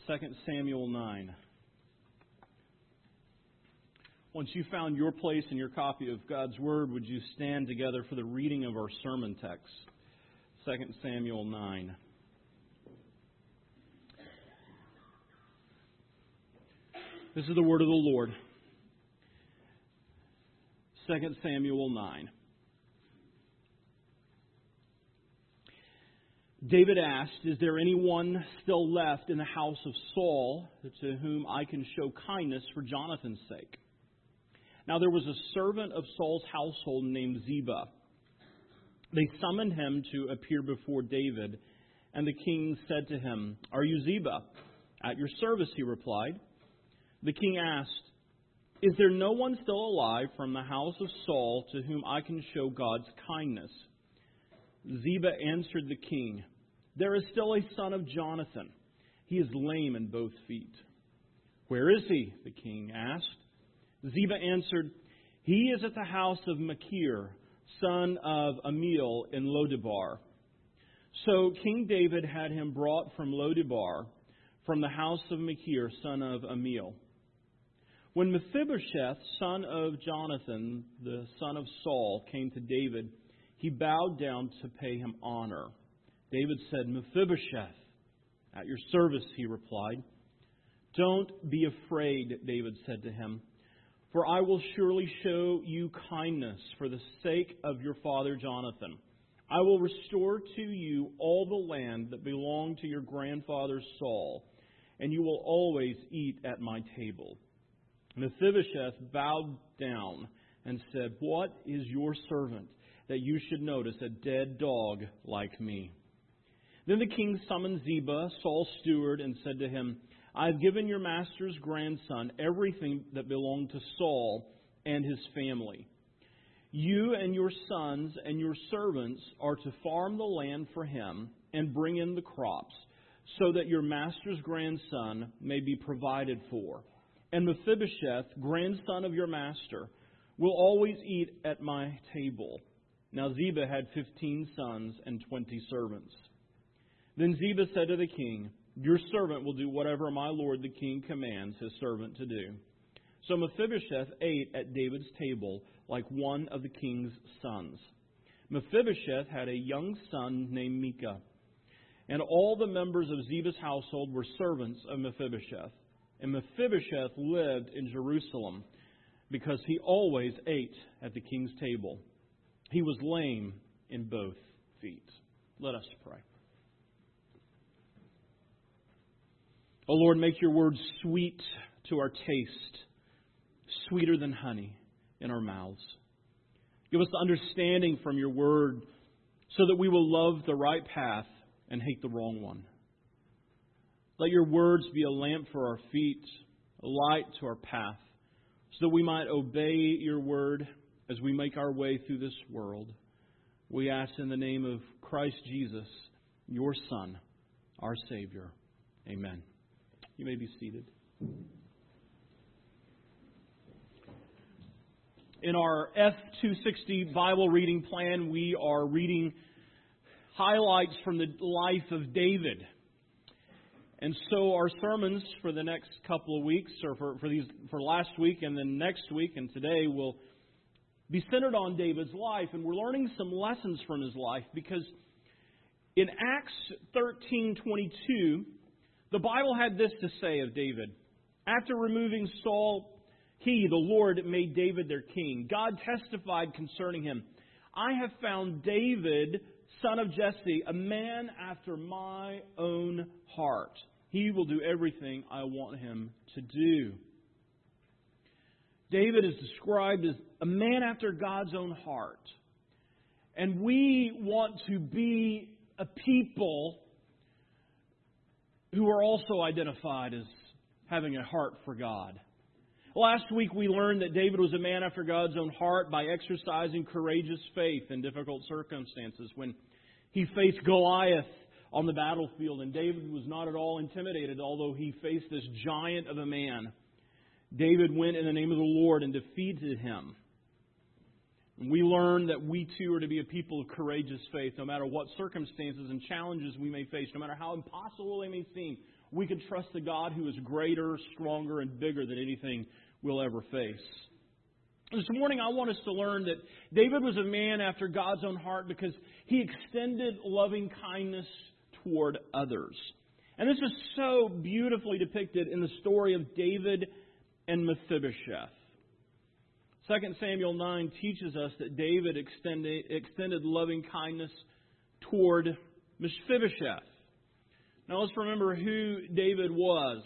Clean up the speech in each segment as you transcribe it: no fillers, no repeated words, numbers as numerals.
2 Samuel 9. Once you found your place in your copy of God's Word, would you stand together for the reading of our sermon text? 2 Samuel 9. This is the word of the Lord. 2 Samuel 9. David asked, "Is there anyone still left in the house of Saul to whom I can show kindness for Jonathan's sake?" Now there was a servant of Saul's household named Ziba. They summoned him to appear before David, and the king said to him, "Are you Ziba?" "At your service," he replied. The king asked, "Is there no one still alive from the house of Saul to whom I can show God's kindness?" Ziba answered the king, "There is still a son of Jonathan. He is lame in both feet." "Where is he?" the king asked. Ziba answered, "He is at the house of Machir, son of Amiel in Lodebar." So King David had him brought from Lodebar, from the house of Machir, son of Amiel. When Mephibosheth, son of Jonathan, the son of Saul, came to David, he bowed down to pay him honor. David said, "Mephibosheth." "At your service," he replied. "Don't be afraid," David said to him, "for I will surely show you kindness for the sake of your father Jonathan. I will restore to you all the land that belonged to your grandfather Saul, and you will always eat at my table." Mephibosheth bowed down and said, "What is your servant that you should notice a dead dog like me?" Then the king summoned Ziba, Saul's steward, and said to him, "I have given your master's grandson everything that belonged to Saul and his family. You and your sons and your servants are to farm the land for him and bring in the crops, so that your master's grandson may be provided for. And Mephibosheth, grandson of your master, will always eat at my table." Now Ziba had 15 sons and 20 servants. Then Ziba said to the king, "Your servant will do whatever my lord the king commands his servant to do." So Mephibosheth ate at David's table like one of the king's sons. Mephibosheth had a young son named Micah, and all the members of Ziba's household were servants of Mephibosheth. And Mephibosheth lived in Jerusalem because he always ate at the king's table. He was lame in both feet. Let us pray. O Lord, make your word sweet to our taste, sweeter than honey in our mouths. Give us understanding from your word so that we will love the right path and hate the wrong one. Let your words be a lamp for our feet, a light to our path, so that we might obey your word as we make our way through this world. We ask in the name of Christ Jesus, your Son, our Savior. Amen. You may be seated. In our F260 Bible reading plan, we are reading highlights from the life of David. And so our sermons for the next couple of weeks, or for last week and then next week and today, will be centered on David's life. And we're learning some lessons from his life, because in Acts 13:22, the Bible had this to say of David. After removing Saul, the Lord, made David their king. God testified concerning him, "I have found David, son of Jesse, a man after my own heart. He will do everything I want him to do." David is described as a man after God's own heart. And we want to be a people who are also identified as having a heart for God. Last week we learned that David was a man after God's own heart by exercising courageous faith in difficult circumstances. When he faced Goliath on the battlefield, and David was not at all intimidated, although he faced this giant of a man. David went in the name of the Lord and defeated him. We learn that we too are to be a people of courageous faith, no matter what circumstances and challenges we may face, no matter how impossible they may seem. We can trust the God who is greater, stronger, and bigger than anything we'll ever face. This morning I want us to learn that David was a man after God's own heart because he extended loving kindness toward others. And this is so beautifully depicted in the story of David and Mephibosheth. 2 Samuel 9 teaches us that David extended loving kindness toward Mephibosheth. Now let's remember who David was.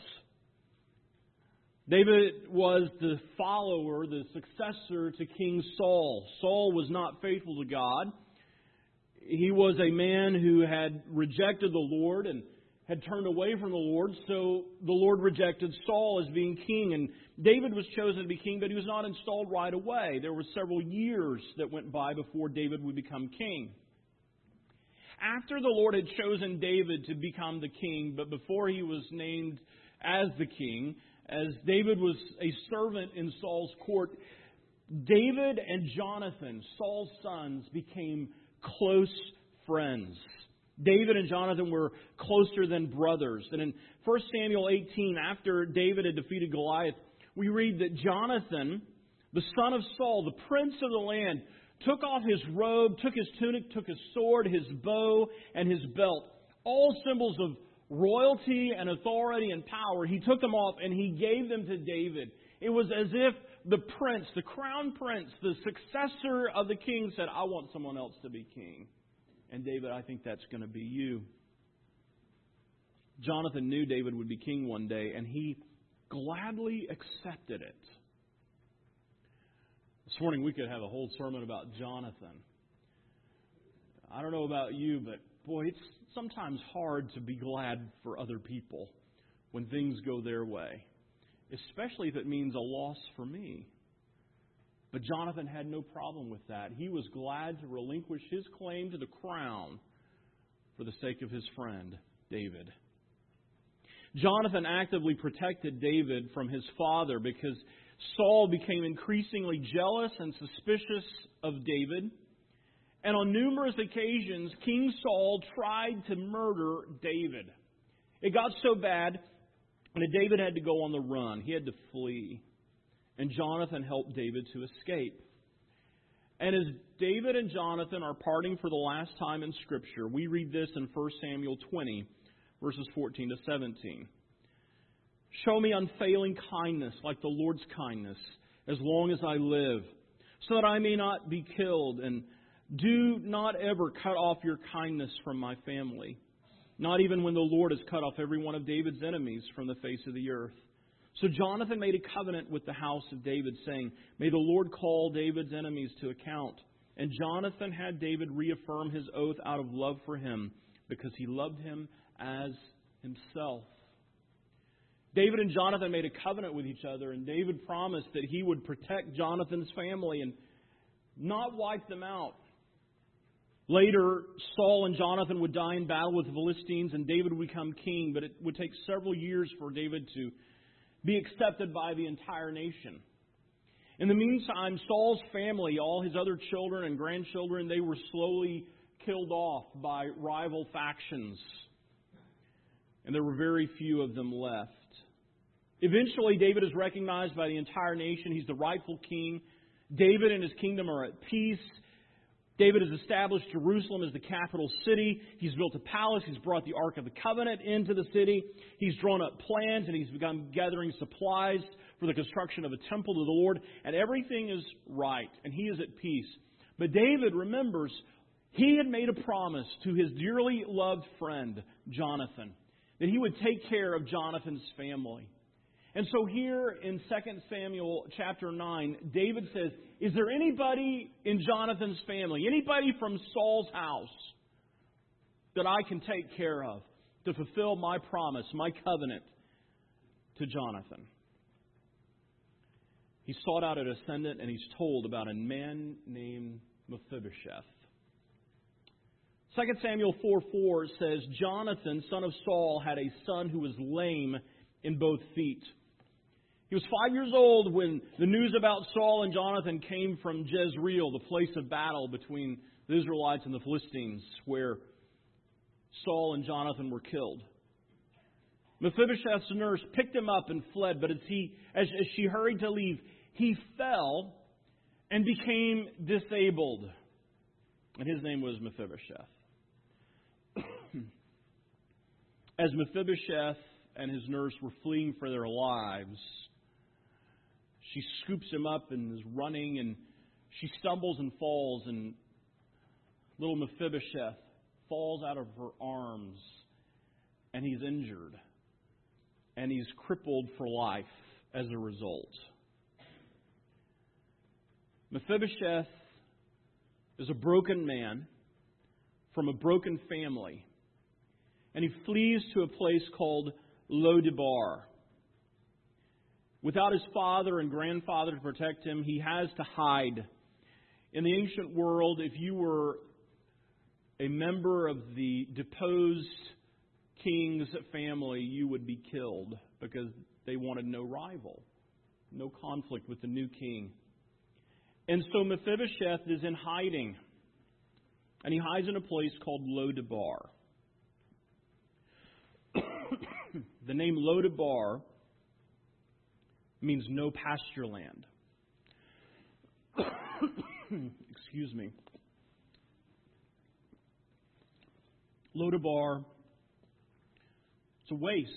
David was the follower, the successor to King Saul. Saul was not faithful to God. He was a man who had rejected the Lord and had turned away from the Lord, so the Lord rejected Saul as being king. And David was chosen to be king, but he was not installed right away. There were several years that went by before David would become king. After the Lord had chosen David to become the king, but before he was named as the king, as David was a servant in Saul's court, David and Jonathan, Saul's sons, became close friends. David and Jonathan were closer than brothers. And in 1 Samuel 18, after David had defeated Goliath, we read that Jonathan, the son of Saul, the prince of the land, took off his robe, took his tunic, took his sword, his bow, and his belt, all symbols of royalty and authority and power. He took them off and he gave them to David. It was as if the prince, the crown prince, the successor of the king said, I want someone else to be king. And David, I think that's going to be you. Jonathan knew David would be king one day, and he gladly accepted it. This morning we could have a whole sermon about Jonathan. I don't know about you, but boy, it's sometimes hard to be glad for other people when things go their way, especially if it means a loss for me. But Jonathan had no problem with that. He was glad to relinquish his claim to the crown for the sake of his friend, David. Jonathan actively protected David from his father because Saul became increasingly jealous and suspicious of David. And on numerous occasions, King Saul tried to murder David. It got so bad that David had to go on the run. He had to flee. And Jonathan helped David to escape. And as David and Jonathan are parting for the last time in Scripture, we read this in 1 Samuel 20, verses 14 to 17. Show me unfailing kindness like the Lord's kindness as long as I live, so that I may not be killed. And do not ever cut off your kindness from my family, not even when the Lord has cut off every one of David's enemies from the face of the earth. So Jonathan made a covenant with the house of David, saying, May the Lord call David's enemies to account. And Jonathan had David reaffirm his oath out of love for him, because he loved him as himself. David and Jonathan made a covenant with each other, and David promised that he would protect Jonathan's family and not wipe them out. Later, Saul and Jonathan would die in battle with the Philistines, and David would become king, but it would take several years for David to be accepted by the entire nation. In the meantime, Saul's family, all his other children and grandchildren, they were slowly killed off by rival factions. And there were very few of them left. Eventually, David is recognized by the entire nation. He's the rightful king. David and his kingdom are at peace. David has established Jerusalem as the capital city. He's built a palace. He's brought the Ark of the Covenant into the city. He's drawn up plans, and he's begun gathering supplies for the construction of a temple to the Lord. And everything is right, and he is at peace. But David remembers he had made a promise to his dearly loved friend, Jonathan, that he would take care of Jonathan's family. And so here in 2 Samuel chapter 9, David says, is there anybody in Jonathan's family, anybody from Saul's house that I can take care of to fulfill my promise, my covenant to Jonathan? He sought out a descendant, and he's told about a man named Mephibosheth. 2 Samuel 4:4 says, Jonathan, son of Saul, had a son who was lame in both feet. He was 5 years old when the news about Saul and Jonathan came from Jezreel, the place of battle between the Israelites and the Philistines, where Saul and Jonathan were killed. Mephibosheth's nurse picked him up and fled, but as she hurried to leave, he fell and became disabled. And his name was Mephibosheth. As Mephibosheth and his nurse were fleeing for their lives, she scoops him up and is running, and she stumbles and falls, and little Mephibosheth falls out of her arms, and he's injured, and he's crippled for life as a result. Mephibosheth is a broken man from a broken family, and he flees to a place called Lo-debar. Without his father and grandfather to protect him, he has to hide. In the ancient world, if you were a member of the deposed king's family, you would be killed because they wanted no rival, no conflict with the new king. And so Mephibosheth is in hiding, and he hides in a place called Lo-debar. The name Lo-debar means no pasture land. Excuse me. Lo-debar, it's a waste,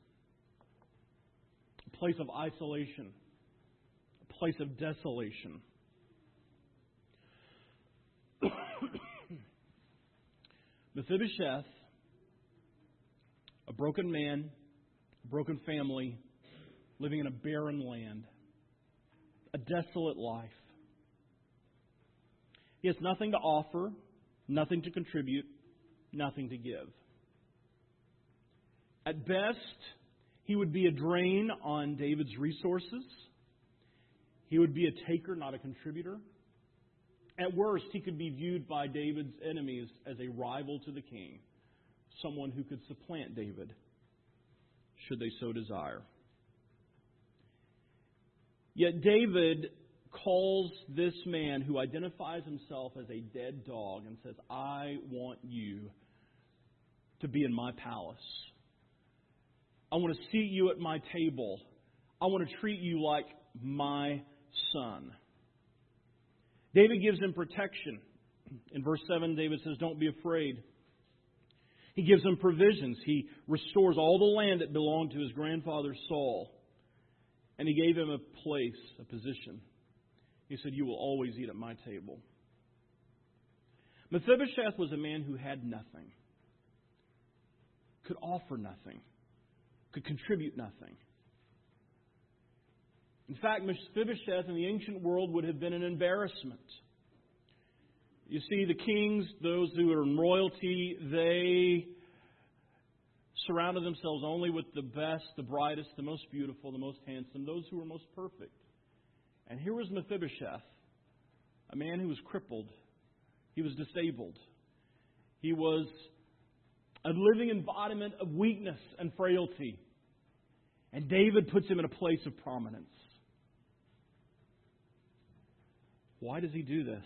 a place of isolation, a place of desolation. Mephibosheth, a broken man, a broken family, living in a barren land, a desolate life. He has nothing to offer, nothing to contribute, nothing to give. At best, he would be a drain on David's resources. He would be a taker, not a contributor. At worst, he could be viewed by David's enemies as a rival to the king, someone who could supplant David, should they so desire. Yet David calls this man who identifies himself as a dead dog and says, I want you to be in my palace. I want to seat you at my table. I want to treat you like my son. David gives him protection. In verse 7, David says, don't be afraid. He gives him provisions. He restores all the land that belonged to his grandfather Saul. And he gave him a place, a position. He said, you will always eat at my table. Mephibosheth was a man who had nothing, could offer nothing, could contribute nothing. In fact, Mephibosheth in the ancient world would have been an embarrassment. You see, the kings, those who are in royalty, they surrounded themselves only with the best, the brightest, the most beautiful, the most handsome, those who were most perfect. And here was Mephibosheth, a man who was crippled. He was disabled. He was a living embodiment of weakness and frailty. And David puts him in a place of prominence. Why does he do this?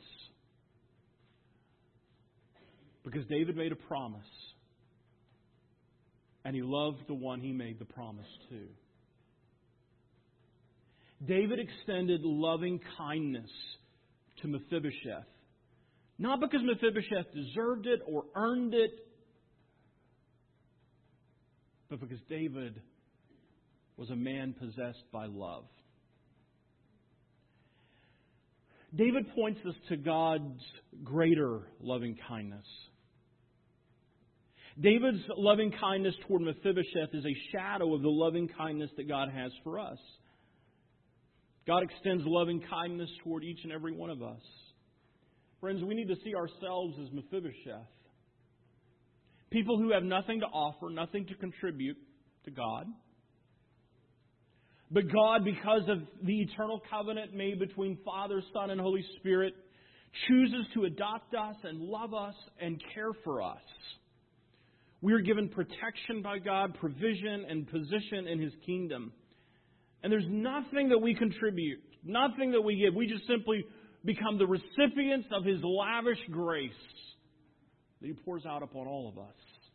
Because David made a promise. And he loved the one he made the promise to. David extended loving kindness to Mephibosheth. Not because Mephibosheth deserved it or earned it, but because David was a man possessed by love. David points us to God's greater loving kindness. David's loving kindness toward Mephibosheth is a shadow of the loving kindness that God has for us. God extends loving kindness toward each and every one of us. Friends, we need to see ourselves as Mephibosheth. People who have nothing to offer, nothing to contribute to God. But God, because of the eternal covenant made between Father, Son, and Holy Spirit, chooses to adopt us and love us and care for us. We are given protection by God, provision and position in His kingdom. And there's nothing that we contribute, nothing that we give. We just simply become the recipients of His lavish grace that He pours out upon all of us.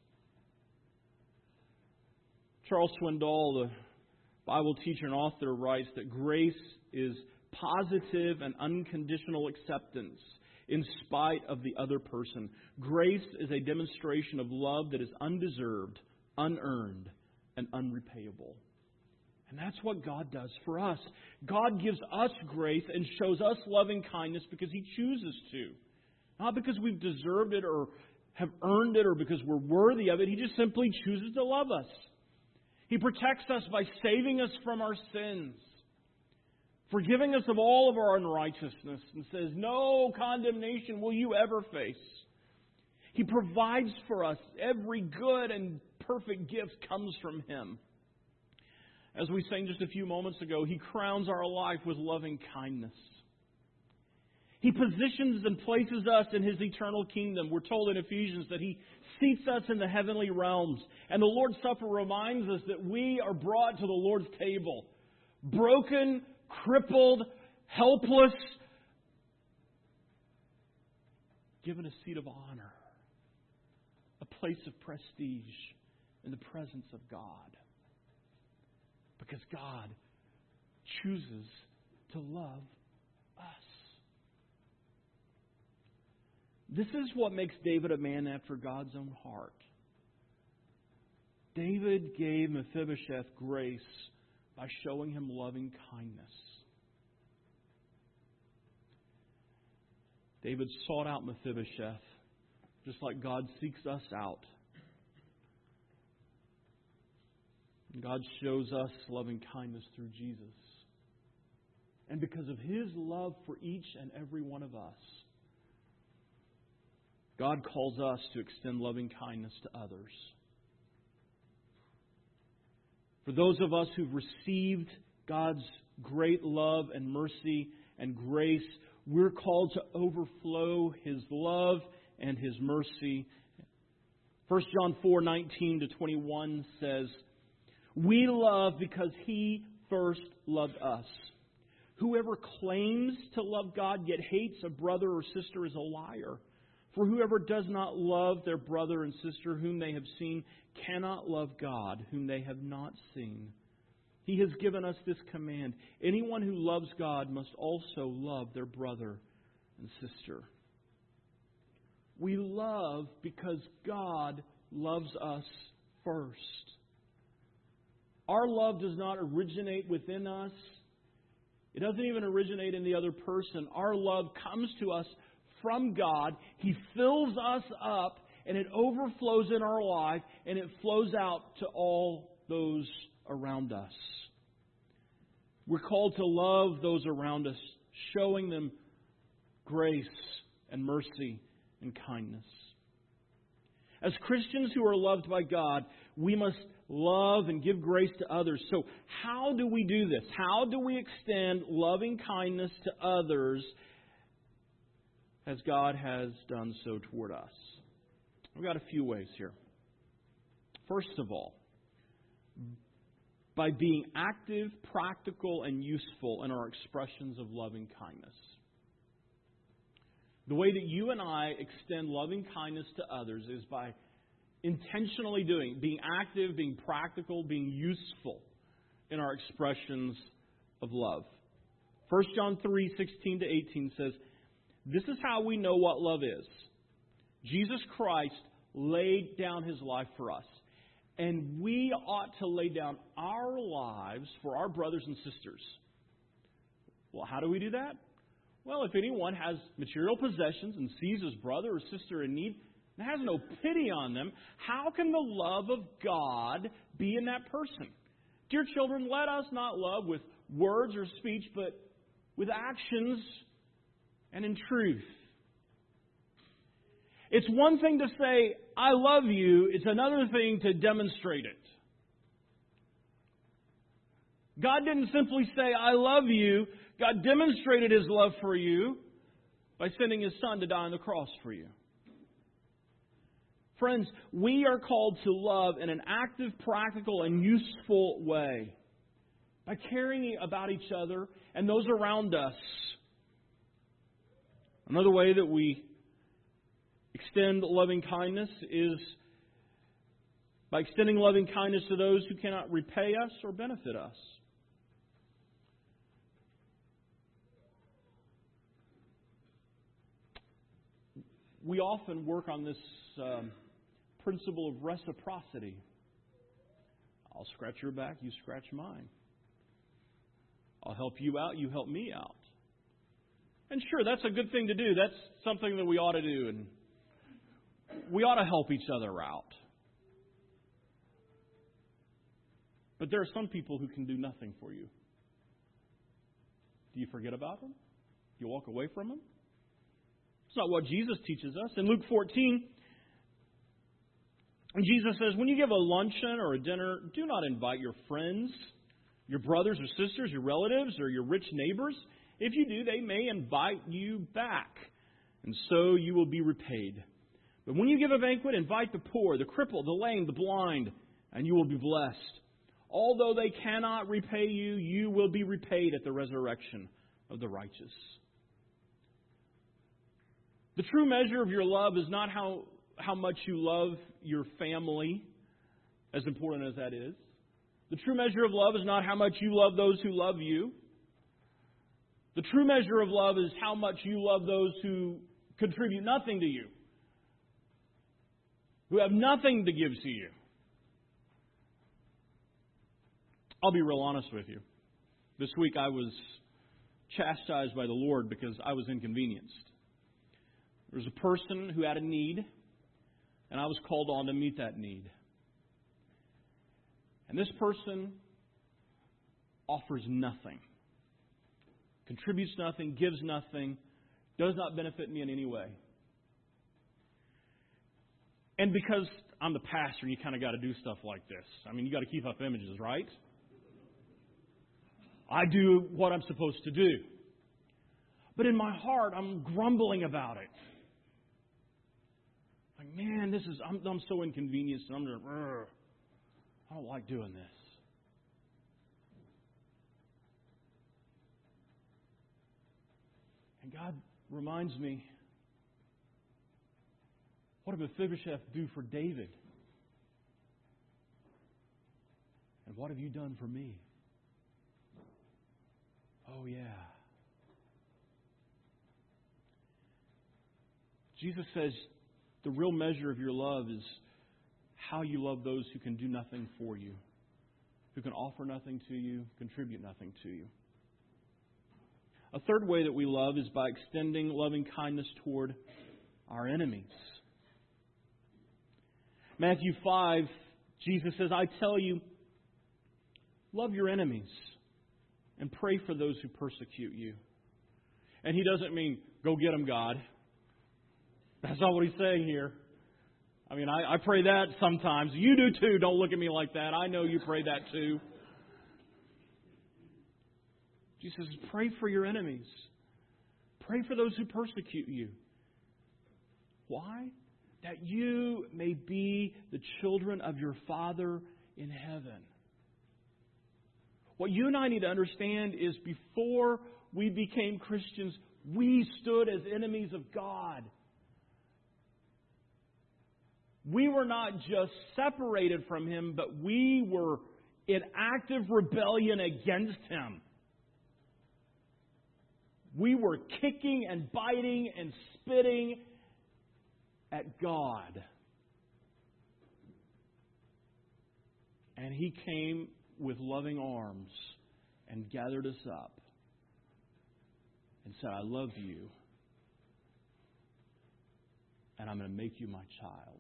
Charles Swindoll, the Bible teacher and author, writes that grace is positive and unconditional acceptance in spite of the other person. Grace is a demonstration of love that is undeserved, unearned, and unrepayable. And that's what God does for us. God gives us grace and shows us loving kindness because He chooses to. Not because we've deserved it or have earned it or because we're worthy of it. He just simply chooses to love us. He protects us by saving us from our sins, forgiving us of all of our unrighteousness, and says, no condemnation will you ever face. He provides for us. Every good and perfect gift comes from Him. As we sang just a few moments ago, He crowns our life with loving kindness. He positions and places us in His eternal kingdom. We're told in Ephesians that He seats us in the heavenly realms. And the Lord's Supper reminds us that we are brought to the Lord's table. Broken, crippled, helpless, given a seat of honor. A place of prestige in the presence of God. Because God chooses to love us. This is what makes David a man after God's own heart. David gave Mephibosheth grace by showing him loving kindness. David sought out Mephibosheth just like God seeks us out. God shows us loving kindness through Jesus. And because of His love for each and every one of us, God calls us to extend loving kindness to others. For those of us who've received God's great love and mercy and grace, we're called to overflow His love and His mercy. 1 John 4:19-21 says, we love because He first loved us. Whoever claims to love God yet hates a brother or sister is a liar. For whoever does not love their brother and sister whom they have seen cannot love God whom they have not seen. He has given us this command. Anyone who loves God must also love their brother and sister. We love because God loves us first. Our love does not originate within us. It doesn't even originate in the other person. Our love comes to us from God. He fills us up and it overflows in our life and it flows out to all those around us. We're called to love those around us, showing them grace and mercy and kindness. As Christians who are loved by God, we must love and give grace to others. So how do we do this? How do we extend loving kindness to others as God has done so toward us? We've got a few ways here. First of all, by being active, practical, and useful in our expressions of loving kindness. The way that you and I extend loving kindness to others is by intentionally being active, being practical, being useful in our expressions of love. 1 John 3:16-18 says, this is how we know what love is. Jesus Christ laid down His life for us. And we ought to lay down our lives for our brothers and sisters. Well, how do we do that? Well, if anyone has material possessions and sees his brother or sister in need and has no pity on them, how can the love of God be in that person? Dear children, let us not love with words or speech, but with actions and in truth. It's one thing to say, I love you. It's another thing to demonstrate it. God didn't simply say, I love you. God demonstrated His love for you by sending His Son to die on the cross for you. Friends, we are called to love in an active, practical, and useful way. by caring about each other and those around us. Another way that we extend loving kindness is by extending loving kindness to those who cannot repay us or benefit us. We often work on this principle of reciprocity. I'll scratch your back, you scratch mine. I'll help you out, you help me out. And sure, that's a good thing to do. That's something that we ought to do. And we ought to help each other out. But there are some people who can do nothing for you. Do you forget about them? Do you walk away from them? It's not what Jesus teaches us. In Luke 14, Jesus says, when you give a luncheon or a dinner, do not invite your friends, your brothers or sisters, your relatives, or your rich neighbors. If you do, they may invite you back, and so you will be repaid. But when you give a banquet, invite the poor, the crippled, the lame, the blind, and you will be blessed. Although they cannot repay you, you will be repaid at the resurrection of the righteous. The true measure of your love is not how much you love your family, as important as that is. The true measure of love is not how much you love those who love you. The true measure of love is how much you love those who contribute nothing to you, who have nothing to give to you. I'll be real honest with you. This week I was chastised by the Lord because I was inconvenienced. There was a person who had a need, and I was called on to meet that need. And this person offers nothing, contributes nothing, gives nothing, does not benefit me in any way. And because I'm the pastor, you kind of got to do stuff like this. I mean, you got to keep up images, right? I do what I'm supposed to do. But in my heart, I'm grumbling about it. Like, man, I'm so inconvenienced, and I don't like doing this. And God reminds me, what did Mephibosheth do for David? And what have you done for me? Oh, yeah. Jesus says the real measure of your love is how you love those who can do nothing for you, who can offer nothing to you, contribute nothing to you. A third way that we love is by extending loving kindness toward our enemies. Matthew 5, Jesus says, I tell you, love your enemies and pray for those who persecute you. And He doesn't mean, go get them, God. That's not what He's saying here. I mean, I pray that sometimes. You do too. Don't look at me like that. I know you pray that too. Jesus says, pray for your enemies. Pray for those who persecute you. Why? That you may be the children of your Father in heaven. What you and I need to understand is before we became Christians, we stood as enemies of God. We were not just separated from Him, but we were in active rebellion against Him. We were kicking and biting and spitting at God. And He came with loving arms and gathered us up and said, I love you, and I'm going to make you my child.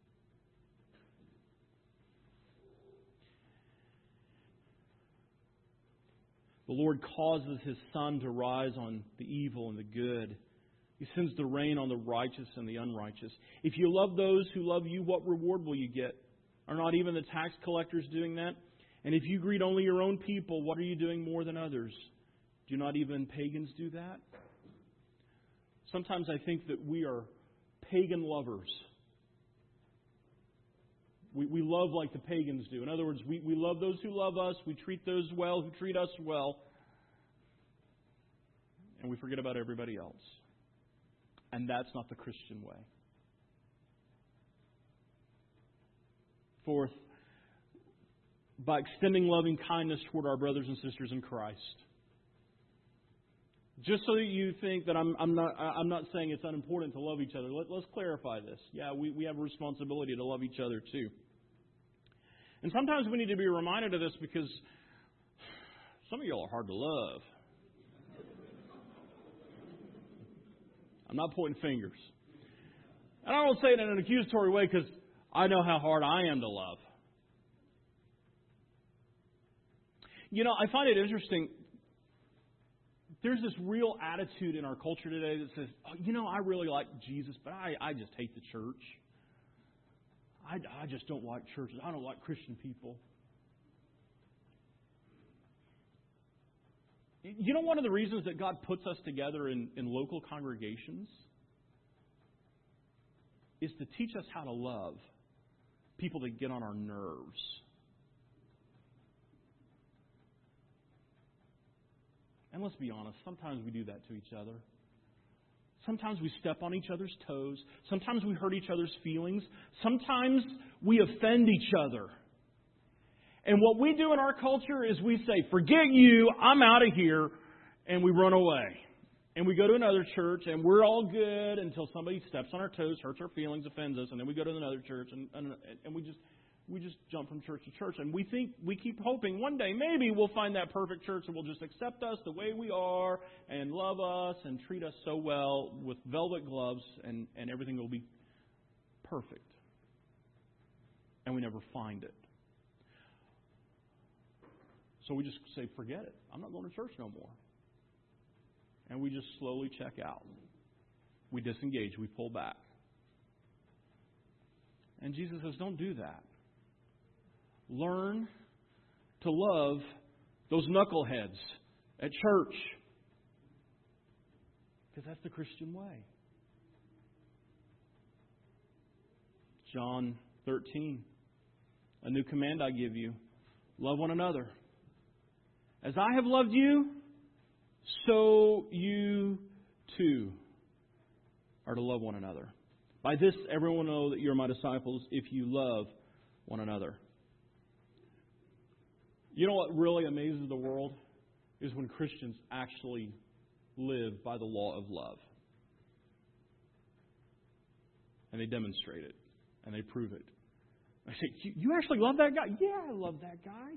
The Lord causes His sun to rise on the evil and the good. He sends the rain on the righteous and the unrighteous. If you love those who love you, what reward will you get? Are not even the tax collectors doing that? And if you greet only your own people, what are you doing more than others? Do not even pagans do that? Sometimes I think that we are pagan lovers. We love like the pagans do. In other words, we love those who love us. We treat those well who treat us well. And we forget about everybody else. And that's not the Christian way. Fourth, by extending loving kindness toward our brothers and sisters in Christ. Just so that you think that I'm not saying it's unimportant to love each other. Let's clarify this. Yeah, we have a responsibility to love each other too. And sometimes we need to be reminded of this because some of y'all are hard to love. I'm not pointing fingers. And I don't say it in an accusatory way because I know how hard I am to love. You know, I find it interesting. There's this real attitude in our culture today that says, oh, you know, I really like Jesus, but I just hate the church. I just don't like churches. I don't like Christian people. You know, one of the reasons that God puts us together in local congregations is to teach us how to love people that get on our nerves. And let's be honest, sometimes we do that to each other. Sometimes we step on each other's toes. Sometimes we hurt each other's feelings. Sometimes we offend each other. And what we do in our culture is we say, forget you, I'm out of here, and we run away. And we go to another church, and we're all good until somebody steps on our toes, hurts our feelings, offends us, and then we go to another church, and we just jump from church to church. And we keep hoping one day maybe we'll find that perfect church that will just accept us the way we are and love us and treat us so well with velvet gloves, and everything will be perfect. And we never find it. So we just say, forget it. I'm not going to church no more. And we just slowly check out. We disengage. We pull back. And Jesus says, don't do that. Learn to love those knuckleheads at church. Because that's the Christian way. John 13. A new command I give you. Love one another. As I have loved you, so you too are to love one another. By this, everyone will know that you are my disciples if you love one another. You know what really amazes the world is when Christians actually live by the law of love. And they demonstrate it. And they prove it. I say, you actually love that guy? Yeah, I love that guy.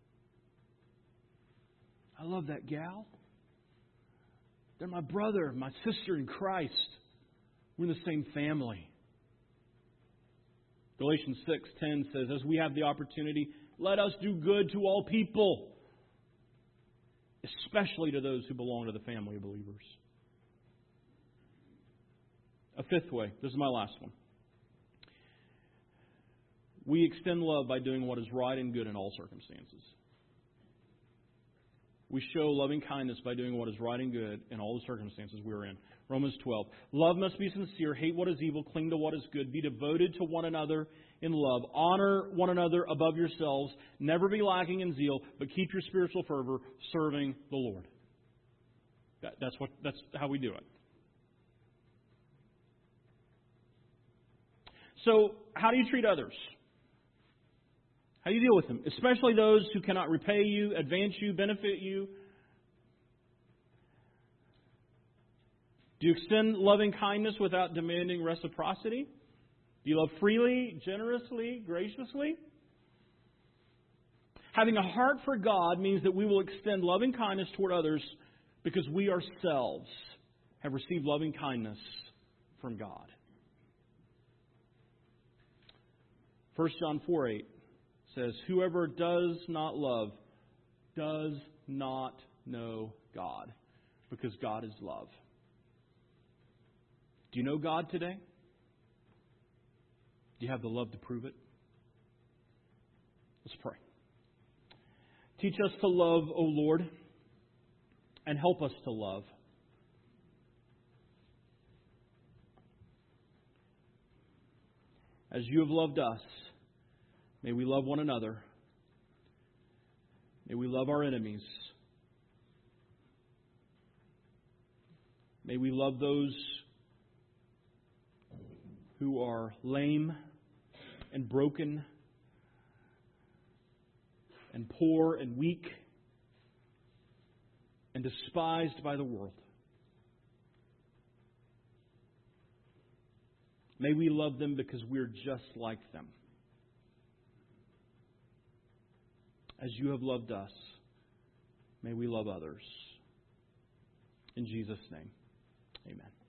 I love that gal. They're my brother, my sister in Christ. We're in the same family. Galatians 6:10 says, as we have the opportunity, let us do good to all people, especially to those who belong to the family of believers. A fifth way. This is my last one. We extend love by doing what is right and good in all circumstances. We show loving kindness by doing what is right and good in all the circumstances we're in. Romans 12. Love must be sincere. Hate what is evil. Cling to what is good. Be devoted to one another in love. Honor one another above yourselves. Never be lacking in zeal, but keep your spiritual fervor serving the Lord. That's how we do it. So, how do you treat others? How do you deal with them? Especially those who cannot repay you, advance you, benefit you. Do you extend loving kindness without demanding reciprocity? Do you love freely, generously, graciously? Having a heart for God means that we will extend loving kindness toward others because we ourselves have received loving kindness from God. 1 John 4:8 says, whoever does not love does not know God, because God is love. Do you know God today? Do you have the love to prove it? Let's pray. Teach us to love, O Lord, and help us to love. As you have loved us, May we love one another. May we love our enemies. May we love those who are lame and broken and poor and weak and despised by the world. May we love them because we're just like them. As you have loved us, may we love others. In Jesus' name, amen.